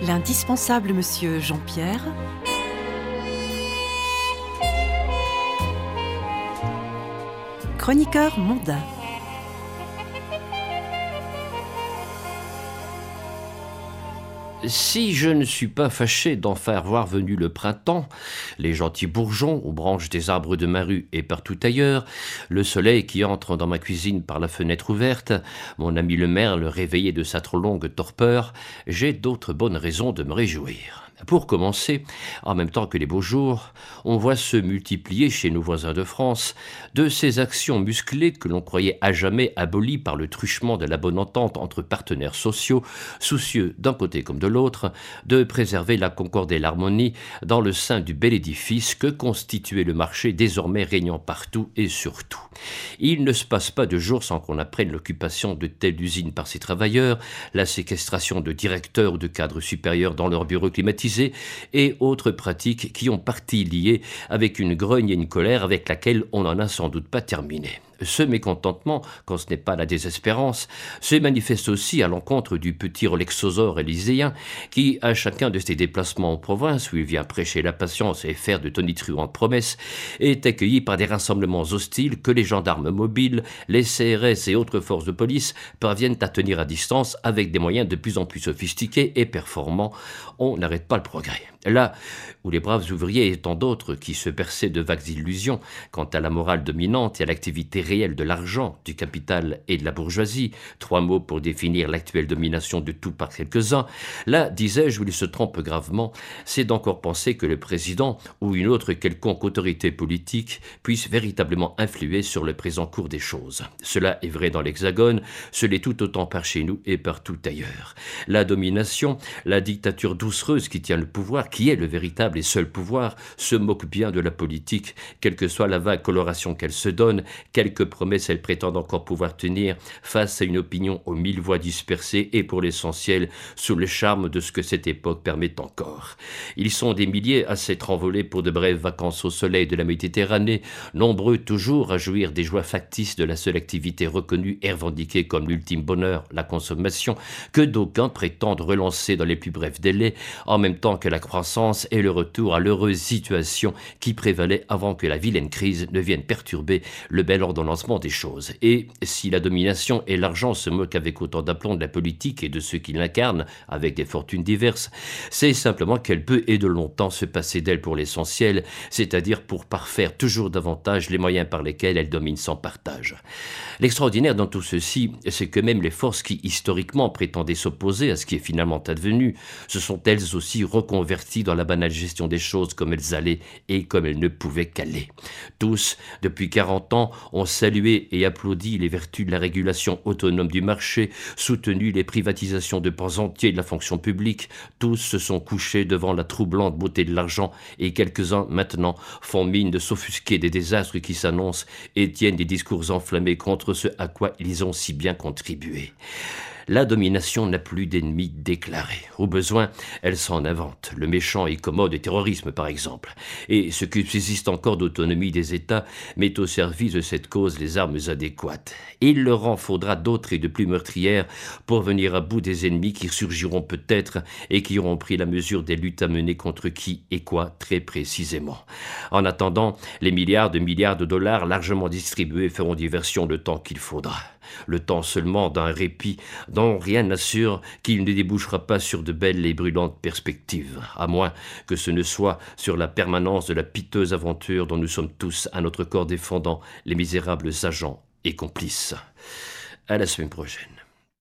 L'indispensable monsieur Jean-Pierre. Chroniqueur mondain. Si je ne suis pas fâché d'en faire voir venu le printemps, les gentils bourgeons aux branches des arbres de ma rue et partout ailleurs, le soleil qui entre dans ma cuisine par la fenêtre ouverte, mon ami le merle réveillé de sa trop longue torpeur, j'ai d'autres bonnes raisons de me réjouir. Pour commencer, en même temps que les beaux jours, on voit se multiplier chez nos voisins de France de ces actions musclées que l'on croyait à jamais abolies par le truchement de la bonne entente entre partenaires sociaux, soucieux d'un côté comme de l'autre, de préserver la concorde et l'harmonie dans le sein du bel édifice que constituait le marché désormais régnant partout et surtout. Il ne se passe pas de jour sans qu'on apprenne l'occupation de telle usine par ses travailleurs, la séquestration de directeurs ou de cadres supérieurs dans leurs bureaux climatisés, et autres pratiques qui ont partie liée avec une grogne et une colère avec laquelle on n'en a sans doute pas terminé. Ce mécontentement, quand ce n'est pas la désespérance, se manifeste aussi à l'encontre du petit Rolexosaure élyséen qui, à chacun de ses déplacements en province où il vient prêcher la patience et faire de tonitruantes promesses, est accueilli par des rassemblements hostiles que les gendarmes mobiles, les CRS et autres forces de police parviennent à tenir à distance avec des moyens de plus en plus sophistiqués et performants. On n'arrête pas le progrès. Là où les braves ouvriers et tant d'autres qui se berçaient de vagues illusions quant à la morale dominante et à l'activité réelle de l'argent, du capital et de la bourgeoisie, 3 mots pour définir l'actuelle domination de tout par quelques-uns, là, disais-je, où ils se trompent gravement, c'est d'encore penser que le président ou une autre quelconque autorité politique puisse véritablement influer sur le présent cours des choses. Cela est vrai dans l'Hexagone, ce l'est tout autant par chez nous et partout ailleurs. La domination, la dictature doucereuse qui tient le pouvoir, qui est le véritable et seul pouvoir, se moque bien de la politique, quelle que soit la vague coloration qu'elle se donne, quelques promesses elle prétend encore pouvoir tenir face à une opinion aux 1000 voix dispersées et pour l'essentiel sous le charme de ce que cette époque permet encore. Ils sont des milliers à s'être envolés pour de brèves vacances au soleil de la Méditerranée, nombreux toujours à jouir des joies factices de la seule activité reconnue et revendiquée comme l'ultime bonheur, la consommation, que d'aucuns prétendent relancer dans les plus brefs délais, en même temps que la croissance et le retour à l'heureuse situation qui prévalait avant que la vilaine crise ne vienne perturber le bel ordonnancement des choses. Et si la domination et l'argent se moquent avec autant d'aplomb de la politique et de ceux qui l'incarnent, avec des fortunes diverses, c'est simplement qu'elle peut et de longtemps se passer d'elle pour l'essentiel, c'est-à-dire pour parfaire toujours davantage les moyens par lesquels elle domine sans partage. L'extraordinaire dans tout ceci, c'est que même les forces qui, historiquement, prétendaient s'opposer à ce qui est finalement advenu, se sont elles aussi reconverties dans la banale gestion des choses comme elles allaient et comme elles ne pouvaient qu'aller. Tous, depuis 40 ans, ont salué et applaudi les vertus de la régulation autonome du marché, soutenu les privatisations de pans entiers de la fonction publique. Tous se sont couchés devant la troublante beauté de l'argent et quelques-uns, maintenant, font mine de s'offusquer des désastres qui s'annoncent et tiennent des discours enflammés contre ce à quoi ils ont si bien contribué. La domination n'a plus d'ennemis déclarés. Au besoin, elle s'en invente. Le méchant et commode terrorisme, par exemple. Et ce qui subsiste encore d'autonomie des États met au service de cette cause les armes adéquates. Il leur en faudra d'autres et de plus meurtrières pour venir à bout des ennemis qui surgiront peut-être et qui auront pris la mesure des luttes à mener contre qui et quoi très précisément. En attendant, les milliards de dollars largement distribués feront diversion le temps qu'il faudra. Le temps seulement d'un répit dont rien n'assure qu'il ne débouchera pas sur de belles et brûlantes perspectives, à moins que ce ne soit sur la permanence de la piteuse aventure dont nous sommes tous à notre corps défendant les misérables agents et complices. À la semaine prochaine.